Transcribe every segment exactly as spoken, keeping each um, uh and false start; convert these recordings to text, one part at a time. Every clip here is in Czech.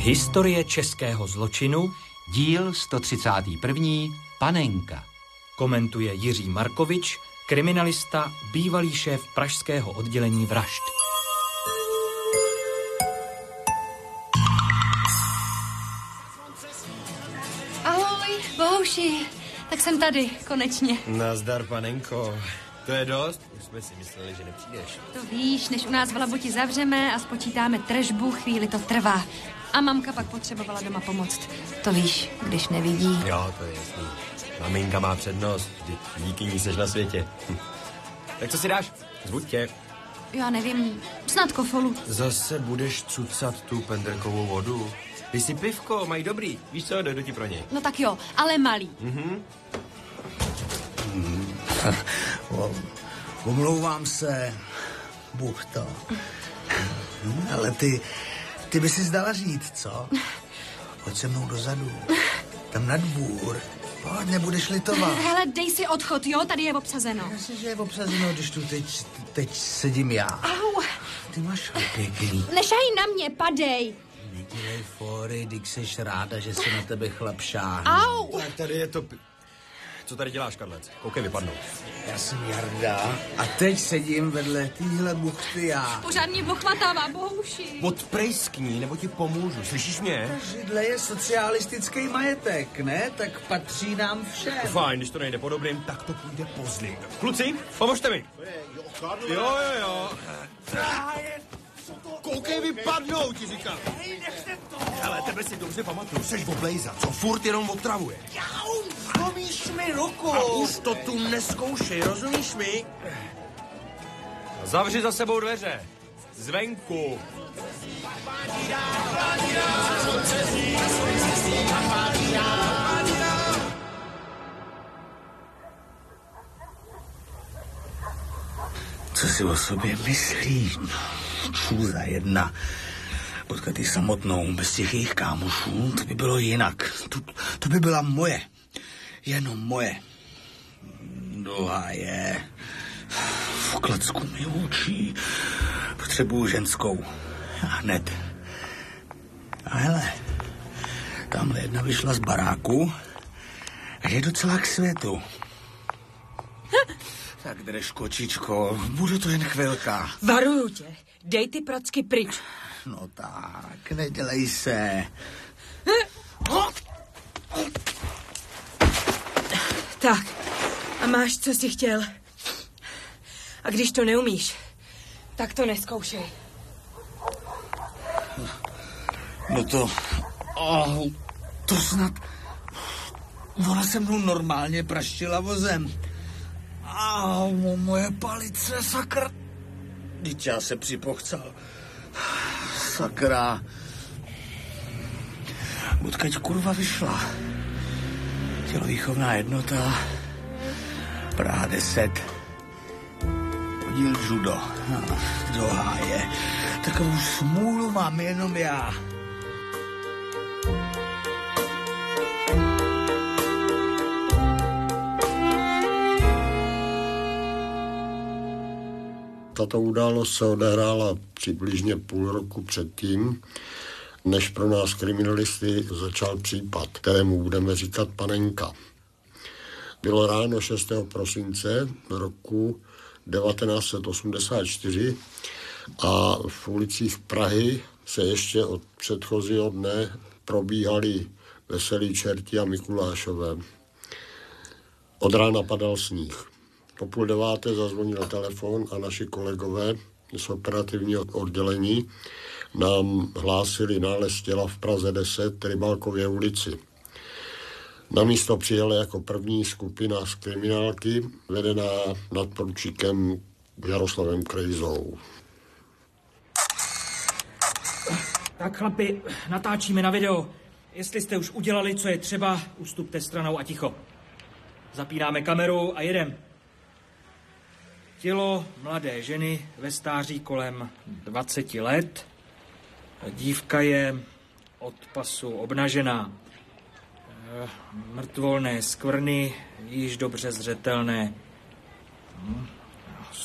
Historie českého zločinu, díl sto třicátý první. Panenka. Komentuje Jiří Markovič, kriminalista, bývalý šéf pražského oddělení vražd. Ahoj, Bohuši, tak jsem tady, konečně. Nazdar, panenko. To je dost? Už jsme si mysleli, že nepřijdeš. To víš, než u nás v Laboti zavřeme a spočítáme tržbu, chvíli to trvá. A mamka pak potřebovala doma pomoct. To víš, když nevidí. Jo, to je jasný. Maminka má přednost, díky ní seš na světě. Hm. Tak co si dáš? Zbuď tě. Já nevím, snad kofolu. Zase budeš cucat tu pendrkovou vodu? Ty si pivko, mají dobrý. Víš co, dojdu ti pro něj. No tak jo, ale malý. Mhm. Mm. Omlouvám se, Bůh to. Ale ty, ty by si zdala říct, co? Pojď se mnou dozadu, tam na dvůr. Pojď, nebudeš litovat. Hele, dej si odchod, jo, tady je obsazeno. Myslím, že je obsazeno, když tu teď, teď sedím já. Au. Ty máš pěkný. Nešají na mě, padej. Nedělej fóry, když seš ráda, že se na tebe chlap šáhne. Au. Tak tady je to... Co tady děláš, Karlec? Koukej, vypadnou. Já jsem Jarda a teď sedím vedle týhle buchty já. Pořádně bochvatává, Bohuši. Odprejskni, nebo ti pomůžu, slyšíš mě? Ta židle je socialistický majetek, ne? Tak patří nám všem. Fajn, když to nejde po dobrým, tak to půjde později. Kluci, pomožte mi. Jo, jo, jo. Koukej, vypadnou, ti říkám. Ale tebe si dobře pamatuju, seš oblejza, co furt jenom otravuje. Jau, zlomíš mi ruku. A už to tu neskoušej, rozumíš mi? Zavři za sebou dveře. Zvenku. Co si o sobě myslíš? Čůza jedna. Potkat ji samotnou, bez těch jejich kámošů, to by bylo jinak. To, to by byla moje. Jenom moje. Doha je. V klacku mi učí. Potřebuju ženskou. A hned. A hele, tamhle jedna vyšla z baráku a je docela k světu. Tak drž, kočičko, bude to jen chvilka. Varuju tě, dej ty pracky pryč. No tak, nedělej se. Tak, a máš, co jsi chtěl. A když to neumíš, tak to nezkoušej. No to... Oh, to snad... Ona se mnou normálně praštila vozem. Au, moje palice, sakra. Vždyť já se připochcal. Sakra. Odkud kurva vyšla? Tělovýchovná jednota. Praha deset. Oddíl judo. Do háje. Takovou smůlu mám jenom já. Tato událost se odehrála přibližně půl roku předtím, než pro nás kriminalisty začal případ, kterému budeme říkat Panenka. Bylo ráno šestého prosince roku devatenáct set osmdesát čtyři a v ulicích Prahy se ještě od předchozího dne probíhaly Veselí čerti a Mikulášové. Od rána padal sníh. Po půl deváté zazvonil telefon a naši kolegové z operativního oddělení nám hlásili nález těla v Praze deset, Rybalkově ulici. Na místo přijela jako první skupina z kriminálky, vedená nadporučíkem Jaroslavem Krejzou. Tak chlapi, natáčíme na video. Jestli jste už udělali, co je třeba, ustupte stranou a ticho. Zapínáme kameru a jedem. Tělo mladé ženy ve stáří kolem dvaceti let. Dívka je od pasu obnažená. Mrtvolné skvrny, již dobře zřetelné.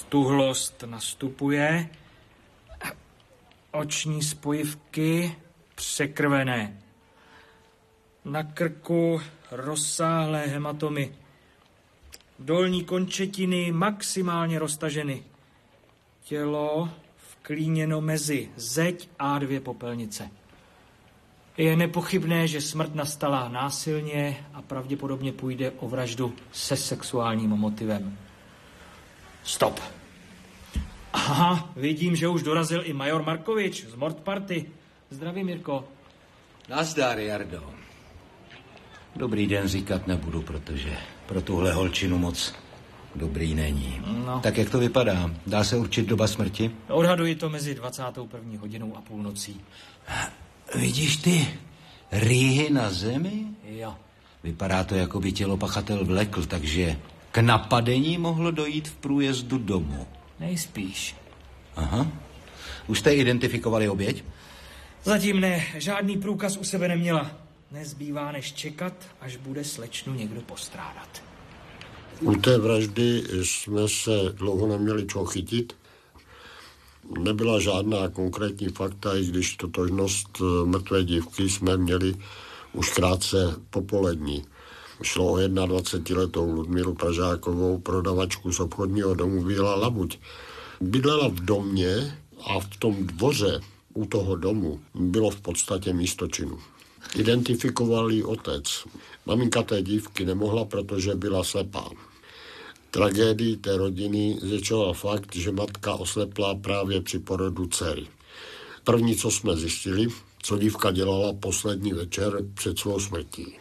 Stuhlost nastupuje. Oční spojivky překrvené. Na krku rozsáhlé hematomy. Dolní končetiny maximálně roztaženy. Tělo vklíněno mezi zeď a dvě popelnice. Je nepochybné, že smrt nastala násilně a pravděpodobně půjde o vraždu se sexuálním motivem. Stop. Aha, vidím, že už dorazil i major Markovič z Mordparty. Zdravím, Mirko. Nazdar, Jardo. Dobrý den říkat nebudu, protože pro tuhle holčinu moc dobrý není. No. Tak jak to vypadá? Dá se určit doba smrti? Odhaduji to mezi dvacátou první hodinou a půlnocí. Vidíš ty rýhy na zemi? Jo. Vypadá to, jako by tělo pachatel vlekl, takže k napadení mohlo dojít v průjezdu domů. Nejspíš. Aha. Už jste identifikovali oběť? Zatím ne, žádný průkaz u sebe neměla. Nezbývá než čekat, až bude slečnu někdo postrádat. U té vraždy jsme se dlouho neměli čeho chytit. Nebyla žádná konkrétní fakta, i když totožnost mrtvé dívky jsme měli už krátce popolední. Šlo o dvacetiletou Ludmíru Pražákovou, prodavačku z obchodního domu Bílá labuť. Bydlela v domě a v tom dvoře u toho domu bylo v podstatě místo činu. Identifikoval ji otec. Maminka té dívky nemohla, protože byla slepá. Tragédii té rodiny zvětšoval fakt, že matka oslepla právě při porodu dcery. První, co jsme zjistili, co dívka dělala poslední večer před svou smrtí.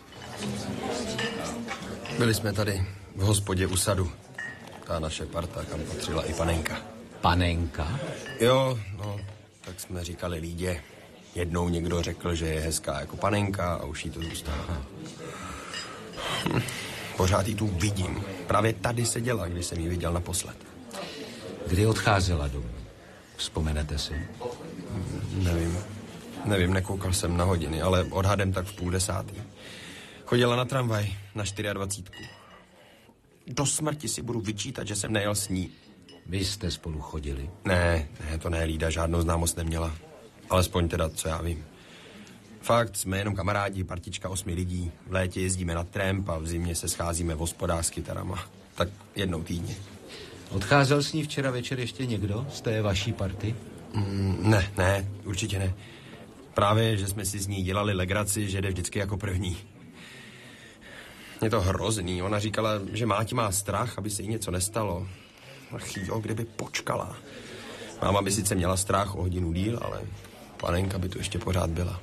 Byli jsme tady v hospodě u sadu. Ta naše parta, kam patřila i panenka. Panenka? Jo, no, tak jsme říkali Lídě. Jednou někdo řekl, že je hezká jako panenka a už jí to zůstává. Hm. Pořád jí tu vidím. Právě tady seděla, když jsem ji viděl naposled. Kdy odcházela domů? Vzpomenete si? Nevím. Nevím, nekoukal jsem na hodiny, ale odhadem tak v půl desátý. Chodila na tramvaj na dvacítku. Do smrti si budu vyčítat, že jsem nejel s ní. Vy jste spolu chodili? Ne, ne, to ne, Lída žádnou známost neměla. Alespoň teda, co já vím. Fakt, jsme jenom kamarádi, partička osmi lidí. V létě jezdíme na tramp a v zimě se scházíme v hospodách s kytarama. Tak jednou týdně. Odcházel s ní včera večer ještě někdo z té vaší party? Mm, ne, ne, určitě ne. Právě, že jsme si z ní dělali legraci, že jde vždycky jako první. Je to hrozný. Ona říkala, že máti má strach, aby se jí něco nestalo. Ach jo, kdyby počkala. Máma by sice měla strach o hodinu díl, ale panenka by tu ještě pořád byla.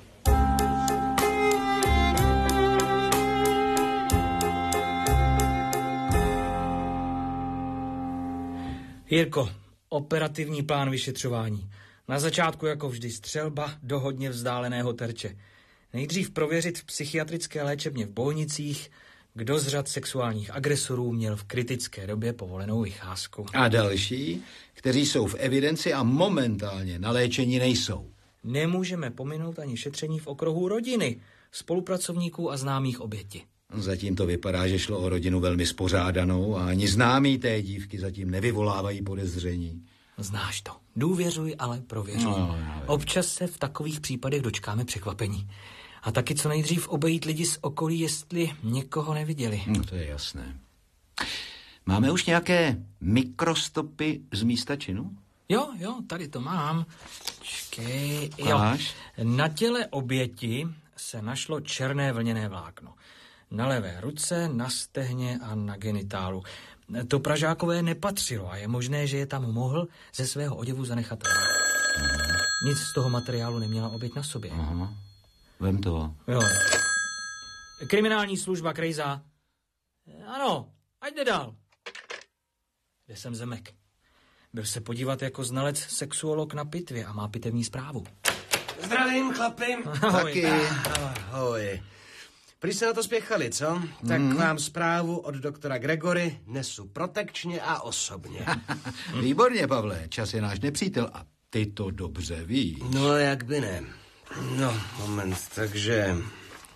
Jirko, operativní plán vyšetřování. Na začátku jako vždy střelba do hodně vzdáleného terče. Nejdřív prověřit v psychiatrické léčebně v Bohnicích, kdo z řad sexuálních agresorů měl v kritické době povolenou vycházku. A další, kteří jsou v evidenci a momentálně na léčení nejsou. Nemůžeme pominout ani šetření v okruhu rodiny, spolupracovníků a známých oběti. Zatím to vypadá, že šlo o rodinu velmi spořádanou a ani známí té dívky zatím nevyvolávají podezření. Znáš to. Důvěřuj, ale prověřuj. No, no, Občas se v takových případech dočkáme překvapení. A taky co nejdřív obejít lidi z okolí, jestli někoho neviděli. No, to je jasné. Máme už nějaké mikrostopy z místa činu? Jo, jo, tady to mám. Čekej, jo. Máš? Na těle oběti se našlo černé vlněné vlákno. Na levé ruce, na stehně a na genitálu. To Pražákové nepatřilo a je možné, že je tam mohl ze svého oděvu zanechat. Aha. Nic z toho materiálu neměla oběť na sobě. Aha. Vem to. Jo. Kriminální služba Krejza. Ano, ať jde dál. Kde jsem Zemek? Byl se podívat jako znalec sexuolog na pitvě a má pitevní zprávu. Zdravím, chlapi. Ahoj. Taky. Ahoj. Prý se na to spěchali, co? Tak mm. vám zprávu od doktora Gregory nesu protekčně a osobně. Výborně, Pavle, čas je náš nepřítel a ty to dobře víš. No, jak by ne. No, moment, takže...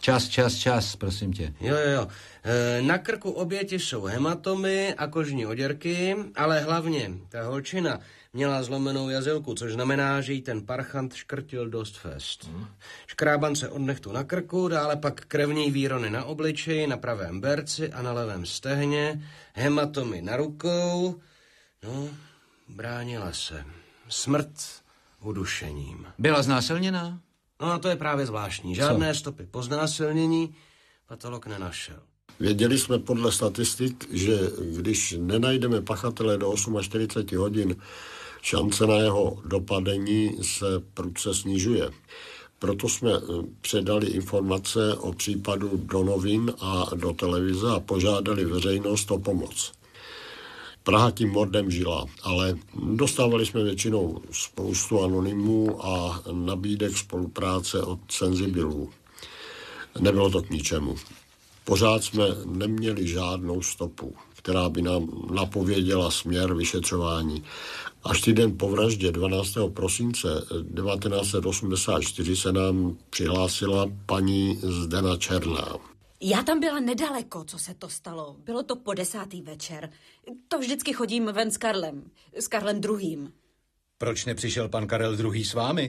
Čas, čas, čas, prosím tě. Jo, jo, jo. E, na krku oběti jsou hematomy a kožní oděrky, ale hlavně ta holčina měla zlomenou jazylku, což znamená, že jí ten parchant škrtil dost fest. Hmm. Škrábance od nechtu na krku, dále pak krevní výrony na obličeji, na pravém berci a na levém stehně, hematomy na rukou. No, bránila se. Smrt udušením. Byla znásilněná? No a to je právě zvláštní. Žádné Co? stopy po znásilnění patolog nenašel. Věděli jsme podle statistik, že když nenajdeme pachatele do čtyřicet osm hodin, šance na jeho dopadení se prudce snižuje. Proto jsme předali informace o případu do novin a do televize a požádali veřejnost o pomoc. Praha tím mordem žila, ale dostávali jsme většinou spoustu anonymů a nabídek spolupráce od senzibilů. Nebylo to k ničemu. Pořád jsme neměli žádnou stopu, která by nám napověděla směr vyšetřování. Až týden po vraždě dvanáctého prosince devatenáct set osmdesát čtyři se nám přihlásila paní Zdena Černá. Já tam byla nedaleko, co se to stalo. Bylo to po desátý večer. To vždycky chodím ven s Karlem. S Karlem druhým. Proč nepřišel pan Karel druhý s vámi?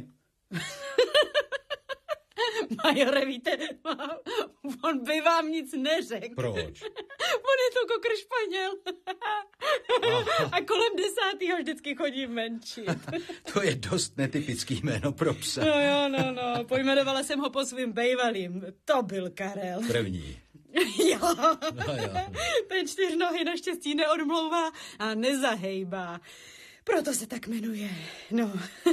Majore, víte, on by vám nic neřekl. Proč? On je to kokr Španěl. A kolem desátýho vždycky chodím venčit. To je dost netypický jméno pro psa. No jo, no, no. Pojmenovala jsem ho po svým bejvalým. To byl Karel. První. Jo. No, jo. Ten čtyřnohý naštěstí neodmlouvá a nezahejbá. Proto se tak jmenuje. No.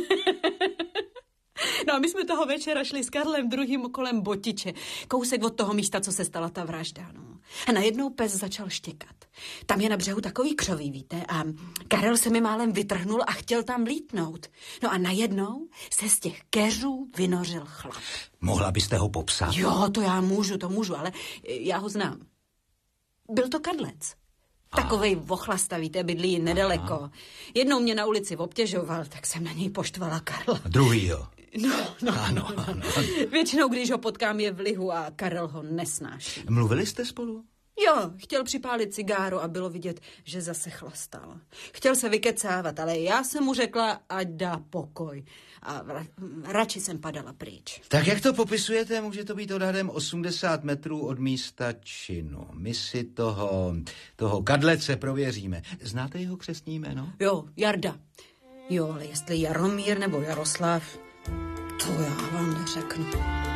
No a my jsme toho večera šli s Karlem druhým kolem Botiče. Kousek od toho místa, co se stala ta vražda, no. A najednou pes začal štěkat. Tam je na břehu takový křoví, víte, a Karel se mi málem vytrhnul a chtěl tam lítnout. No a najednou se z těch keřů vynořil chlap. Mohla byste ho popsat? Jo, to já můžu, to můžu, ale já ho znám. Byl to Kadlec. Takovej vochlasτα, víte, bydlí nedaleko. Aha. Jednou mě na ulici obtěžoval, tak jsem na něj poštvala Karla. Druhýho. No, no, ano, no, ano. Většinou, když ho potkám, je v lihu a Karel ho nesnáší. Mluvili jste spolu? Jo, chtěl připálit cigáro a bylo vidět, že zase chlastal. Chtěl se vykecávat, ale já jsem mu řekla, ať dá pokoj. A ra- radši jsem padala pryč. Tak jak to popisujete, může to být odhadem osmdesát metrů od místa činu. My si toho, toho Kadlece prověříme. Znáte jeho křestní jméno? Jo, Jarda. Jo, ale jestli Jaromír nebo Jaroslav, to já vám neřeknu.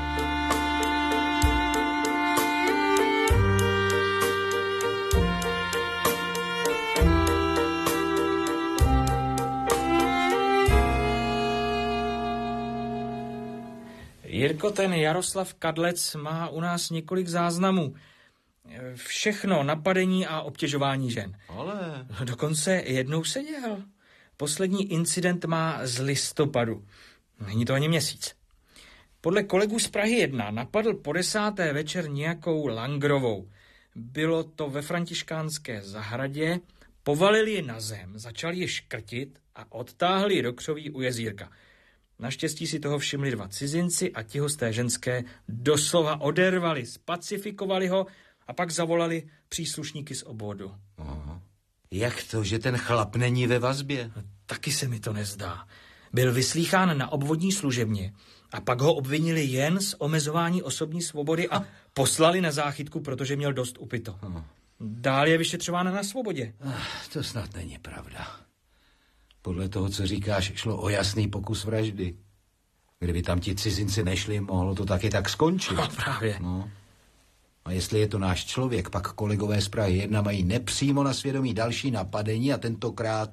Jirko, ten Jaroslav Kadlec má u nás několik záznamů. Všechno, napadení a obtěžování žen. Ale... Dokonce jednou seděl. Poslední incident má z listopadu. Není to ani měsíc. Podle kolegů z Prahy jedna napadl po desáté večer nějakou Langrovou. Bylo to ve františkánské zahradě, povalili ji na zem, začali ji škrtit a odtáhli ji do křoví u jezírka. Naštěstí si toho všimli dva cizinci a ti ho z té ženské doslova odervali, spacifikovali ho a pak zavolali příslušníky z obvodu. Aha. Jak to, že ten chlap není ve vazbě? No, taky se mi to nezdá. Byl vyslýchán na obvodní služebně a pak ho obvinili jen z omezování osobní svobody a poslali na záchytku, protože měl dost upito. Aha. Dál je vyšetřován na svobodě. Ach, to snad není pravda. Podle toho, co říkáš, šlo o jasný pokus vraždy. Kdyby tam ti cizinci nešli, mohlo to taky tak skončit. No, právě. No. A jestli je to náš člověk, pak kolegové z Prahy jedna mají nepřímo na svědomí další napadení a tentokrát,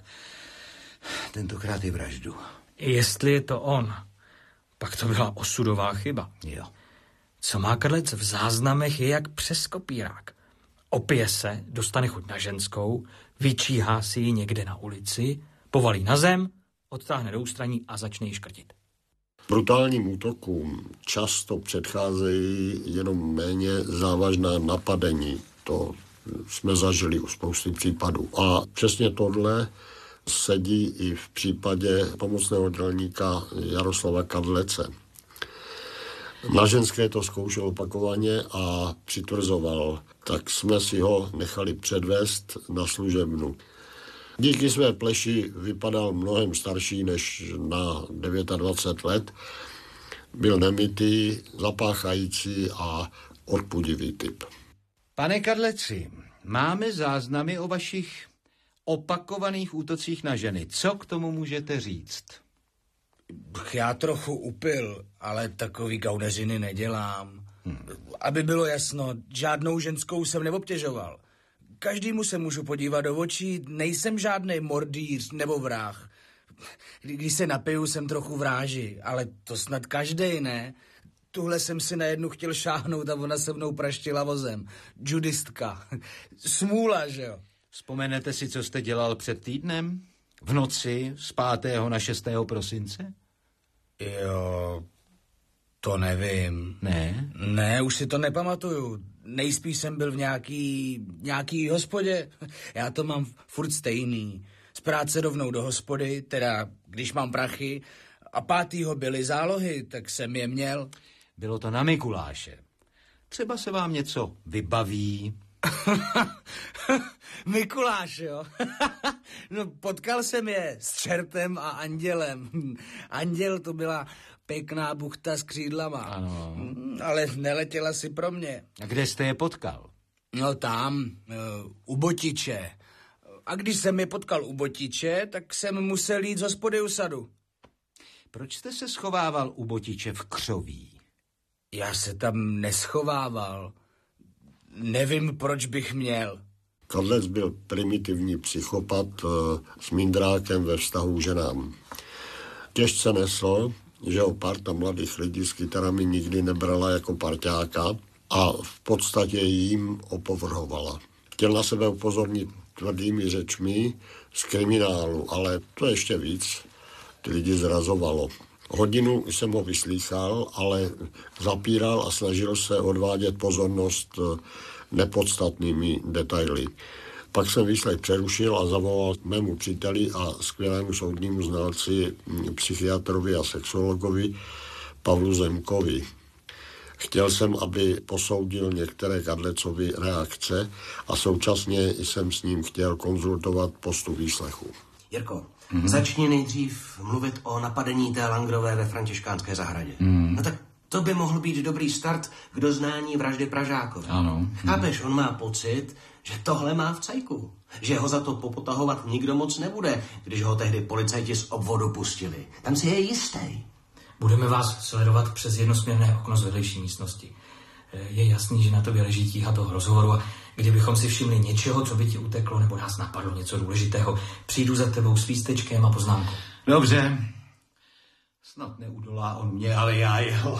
tentokrát i vraždu. Jestli je to on, pak to byla osudová chyba. Jo. Co má Kadlec v záznamech je jak přes kopírák. Opije se, dostane chuť na ženskou, vyčíhá si ji někde na ulici, povalí na zem, odtáhne do ústraní a začne ji škrtit. Brutálním útokům často předcházejí jenom méně závažná napadení. To jsme zažili u spousty případů. A přesně tohle sedí i v případě pomocného dělníka Jaroslava Kadlece. Na ženské to zkoušel opakovaně a přitvrzoval. Tak jsme si ho nechali předvést na služebnu. Díky své pleši vypadal mnohem starší než na dvacet devět let. Byl nemytý, zapáchající a odpudivý typ. Pane Kadleci, máme záznamy o vašich opakovaných útocích na ženy. Co k tomu můžete říct? Já trochu upil, ale takový gauneřiny nedělám. Hmm. Aby bylo jasno, žádnou ženskou jsem neobtěžoval. Každému se můžu podívat do očí, nejsem žádný mordýř nebo vrah. Když se napiju, jsem trochu vráži, ale to snad každej, ne? Tuhle jsem si na jednu chtěl šáhnout a ona se mnou praštila vozem. Judistka. Smůla, že jo? Vzpomenete si, co jste dělal před týdnem? V noci z pátého na šestého prosince? Jo, to nevím. Ne? Ne, už si to nepamatuju. Nejspíš jsem byl v nějaký, nějaký hospodě. Já to mám furt stejný. Z práce rovnou do hospody, teda když mám prachy, a pátýho byly zálohy, tak jsem je měl. Bylo to na Mikuláše. Třeba se vám něco vybaví. Mikuláš, jo? No, potkal jsem je s čertem a andělem. Anděl to byla pěkná buchta s křídlama. Ano. Ale neletěla si pro mě. A kde jste je potkal? No tam, uh, u Botiče. A když jsem je potkal u Botiče, tak jsem musel jít z hospody u sadu. Proč jste se schovával u Botiče v Křoví? Já se tam neschovával. Nevím, proč bych měl. Kadlec byl primitivní psychopat e, s mindrákem ve vztahu k ženám. Těžce nesl, že ho parta mladých lidí s kytarami nikdy nebrala jako parťáka a v podstatě jim opovrhovala. Chtěl na sebe upozornit tvrdými řečmi z kriminálu, ale to ještě víc ty lidi zrazovalo. Hodinu jsem ho vyslýchal, ale zapíral a snažil se odvádět pozornost nepodstatnými detaily. Pak jsem výslech přerušil a zavolal mému příteli a skvělému soudnímu znalci, psychiatrovi a sexuologovi Pavlu Zemkovi. Chtěl jsem, aby posoudil některé Kadlecovy reakce a současně jsem s ním chtěl konzultovat postup výslechu. Jirko, mm-hmm. začni nejdřív mluvit o napadení té Langrové ve Františkánské zahradě. Mm. No tak to by mohl být dobrý start k doznání vraždy Pražákovi. Ano. Chápeš, on má pocit, že tohle má v cajku. Že ho za to popotahovat nikdo moc nebude, když ho tehdy policajti z obvodu pustili. Tam si je jistý. Budeme vás sledovat přes jednosměrné okno z vedlejší místnosti. Je jasný, že na tobě leží tíha toho rozhovoru a kdybychom si všimli něčeho, co by ti uteklo, nebo nás napadlo něco důležitého, přijdu za tebou s lístečkem a poznámkou. Dobře. Snad neudolá on mě, ale já jeho.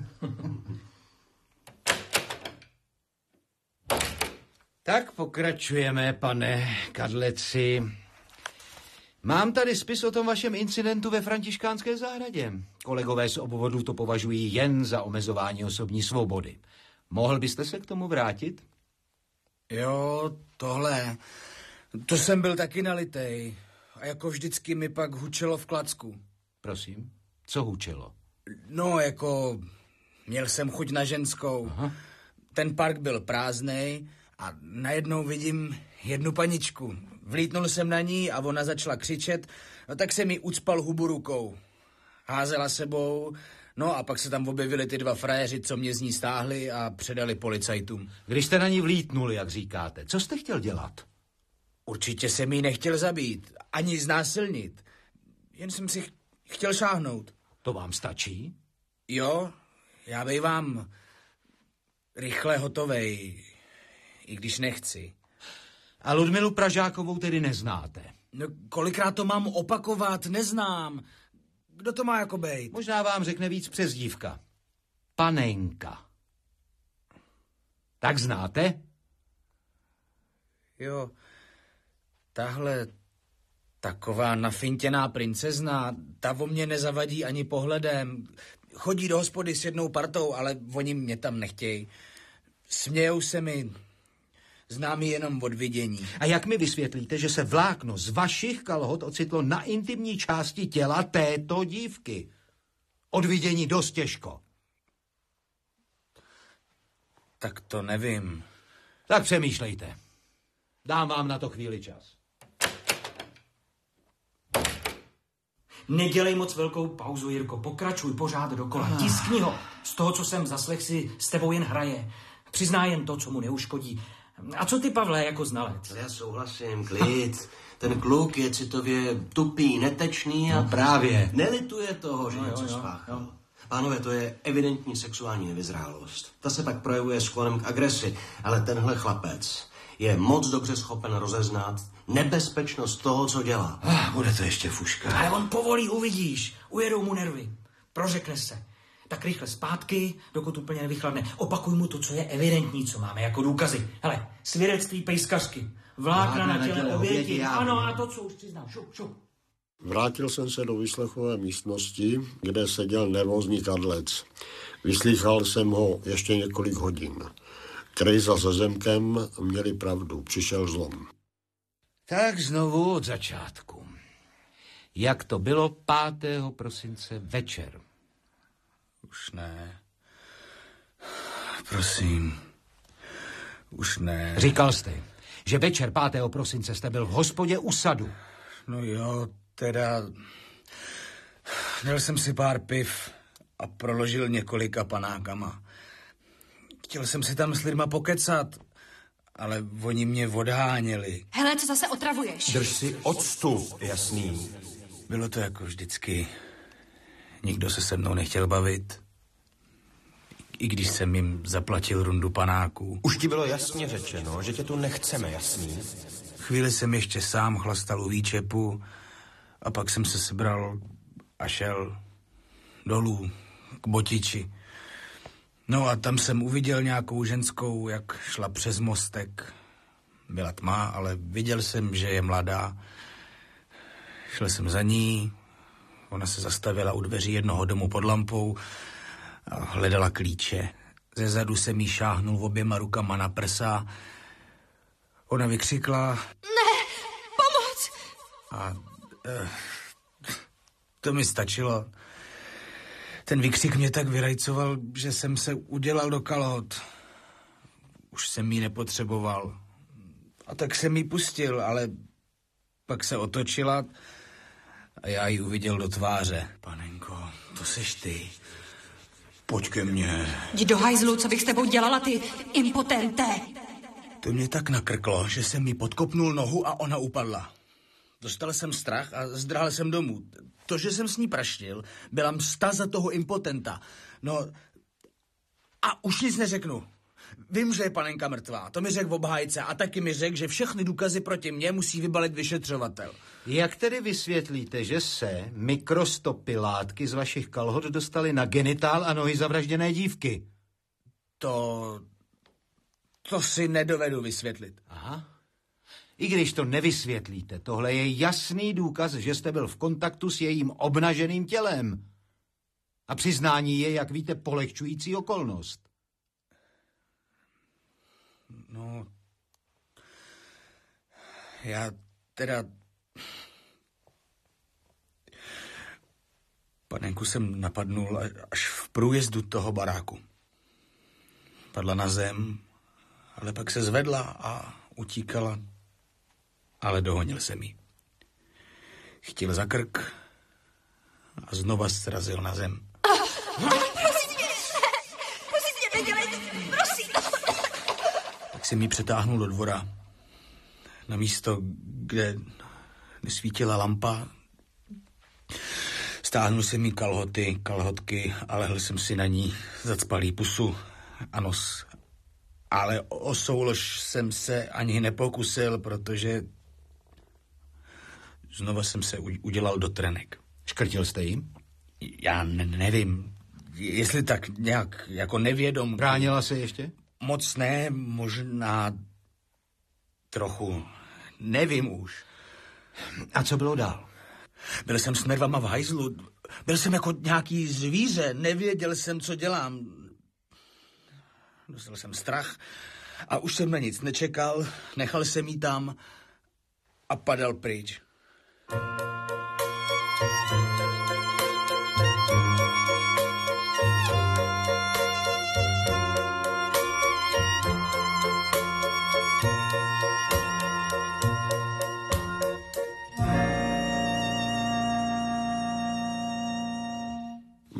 Tak pokračujeme, pane Kadleci. Mám tady spis o tom vašem incidentu ve Františkánské zahradě. Kolegové z obvodu to považují jen za omezování osobní svobody. Mohl byste se k tomu vrátit? Jo, tohle. To jsem byl taky nalitej. A jako vždycky mi pak hučelo v klacku. Prosím, co hučelo? No, jako měl jsem chuť na ženskou. Aha. Ten park byl prázdnej a najednou vidím jednu paničku. Vlítnul jsem na ní a ona začala křičet, no tak jsem jí ucpal hubu rukou. Házela sebou, no a pak se tam objevili ty dva frajeři, co mě z ní stáhli a předali policajtům. Když jste na ní vlítnuli, jak říkáte, co jste chtěl dělat? Určitě jsem jí nechtěl zabít, ani znásilnit. Jen jsem si ch- chtěl šáhnout. To vám stačí? Jo, já bývám rychle hotovej, i když nechci. A Ludmilu Pražákovou tedy neznáte? No, kolikrát to mám opakovat, neznám. Kdo to má jako bejt? Možná vám řekne víc přezdívka. Panenka. Tak znáte? Jo, tahle taková nafintěná princezna, ta o mě nezavadí ani pohledem. Chodí do hospody s jednou partou, ale oni mě tam nechtějí. Smějou se mi, znám ji jenom od vidění. A jak mi vysvětlíte, že se vlákno z vašich kalhot ocitlo na intimní části těla této dívky? Od vidění dost těžko. Tak to nevím. Tak přemýšlejte. Dám vám na to chvíli čas. Nedělej moc velkou pauzu, Jirko. Pokračuj pořád dokola. Ah. Tiskni ho. Z toho, co jsem zaslech, si s tebou jen hraje. Přizná jen to, co mu neuškodí. A co ty, Pavle, jako znalec? Já souhlasím, klid. Ten kluk je citově tupý, netečný a no právě nelituje toho, že no, něco spáchal. Pánové, to je evidentní sexuální nevyzrálost. Ta se pak projevuje sklonem k agresi, ale tenhle chlapec je moc dobře schopen rozeznat nebezpečnost toho, co dělá. Ah, bude to ještě fuška. Ale on povolí, uvidíš. Ujedou mu nervy. Prořekne se. Tak rychle zpátky, dokud úplně nevychladne. Opakuj mu to, co je evidentní, co máme jako důkazy. Hele, svědectví pejskařky. Vlákna na těle oběti. Ano, a to, co už přiznám. Šup, šup. Vrátil jsem se do výslechové místnosti, kde seděl nervózní Kadlec. Vyslýchal jsem ho ještě několik hodin. Krejza se Zemkem měli pravdu, přišel zlom. Tak znovu od začátku. Jak to bylo pátého prosince večer? Už ne. Prosím. Už ne. Říkal jste, že večer pátého prosince jste byl v hospodě u Sadu. No jo, teda... Dal jsem si pár piv a proložil několika panákama. Chtěl jsem si tam s lidma pokecat, ale oni mě odháněli. Hele, co zase otravuješ? Drž si odstup, jasný. Bylo to jako vždycky. Nikdo se se mnou nechtěl bavit. I když jsem jim zaplatil rundu panáků. Už ti bylo jasně řečeno, že tě tu nechceme, jasný. Chvíli jsem ještě sám chlastal u výčepu a pak jsem se sebral a šel dolů k Botiči. No a tam jsem uviděl nějakou ženskou, jak šla přes mostek. Byla tma, ale viděl jsem, že je mladá. Šel jsem za ní, ona se zastavila u dveří jednoho domu pod lampou a hledala klíče. Ze zadu jsem jí šáhnul oběma rukama na prsa. Ona vykřikla... Ne, pomoc! A eh, to mi stačilo. Ten výkřik mě tak vyrajcoval, že jsem se udělal do kalhot. Už jsem jí nepotřeboval. A tak jsem jí pustil, ale pak se otočila a já ji uviděl do tváře. Panenko, to seš ty. Pojď ke mně. Jdi do hajzlu, co bych s tebou dělala, ty impotente. To mě tak nakrklo, že jsem jí podkopnul nohu a ona upadla. Dostal jsem strach a zdrhal jsem domů. To, že jsem s ní praštil, byla msta za toho impotenta. No a už nic neřeknu. Vím, že je panenka mrtvá, to mi řekl v obhájce a taky mi řekl, že všechny důkazy proti mně musí vybalit vyšetřovatel. Jak tedy vysvětlíte, že se mikrostopy látky z vašich kalhot dostaly na genitál a nohy zavražděné dívky? To... to si nedovedu vysvětlit. Aha. I když to nevysvětlíte, tohle je jasný důkaz, že jste byl v kontaktu s jejím obnaženým tělem. A přiznání je, jak víte, polehčující okolnost. No, já teda... Panenku jsem napadnul až v průjezdu toho baráku. Padla na zem, ale pak se zvedla a utíkala, ale dohonil jsem ji. Chytil za krk a znova srazil na zem. Prosím mě, prosím mě, nedělejte, prosím. Tak jsem ji přetáhnul do dvora, na místo, kde nesvítila lampa. Stáhnul jsem jí kalhoty, kalhotky a lehl jsem si na ní zacpalý pusu a nos. Ale o soulož jsem se ani nepokusil, protože znova jsem se udělal do trenek. Škrtil jste jí? Já ne- nevím, jestli tak nějak jako nevědom. Bránila se ještě? Moc ne, možná trochu. Nevím už. A co bylo dál? Byl jsem s nervama v hajzlu. Byl jsem jako nějaký zvíře. Nevěděl jsem, co dělám. Dostal jsem strach a už jsem na nic nečekal. Nechal jsem jí tam a padal pryč.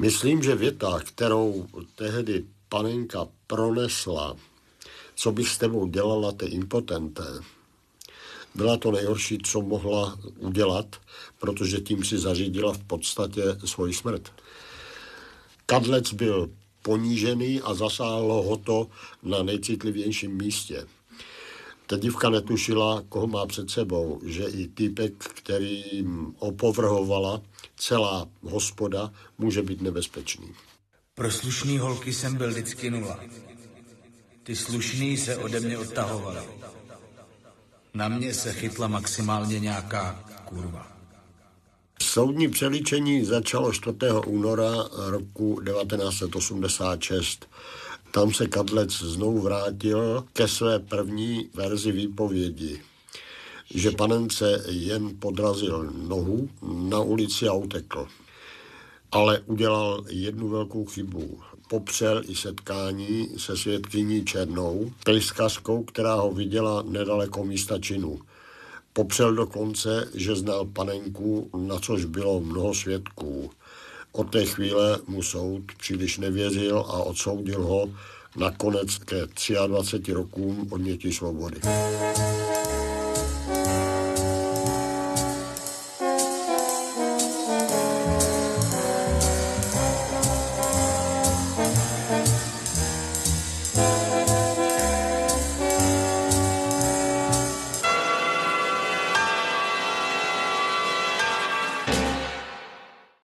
Myslím, že věta, kterou tehdy panenka pronesla, co bych s tebou dělala, ty impotenté, byla to nejhorší, co mohla udělat, protože tím si zařídila v podstatě svoji smrt. Kadlec byl ponížený a zasáhlo ho to na nejcitlivějším místě. Ta dívka netušila, koho má před sebou, že i týpek, který opovrhovala celá hospoda, může být nebezpečný. Pro slušný holky jsem byl vždycky nula. Ty slušný se ode mě odtahovaly. Na mě se chytla maximálně nějaká kurva. Soudní přelíčení začalo čtvrtého února roku devatenáct set osmdesát šest. Tam se Kadlec znovu vrátil ke své první verzi výpovědi, že panence jen podrazil nohu na ulici a utekl. Ale udělal jednu velkou chybu. Popřel i setkání se svědkyní Černou, pejskařkou, která ho viděla nedaleko místa činu. Popřel dokonce, že znal panenku, na což bylo mnoho svědků. Od té chvíle mu soud příliš nevěřil a odsoudil ho nakonec ke dvaceti tří rokům odnětí svobody.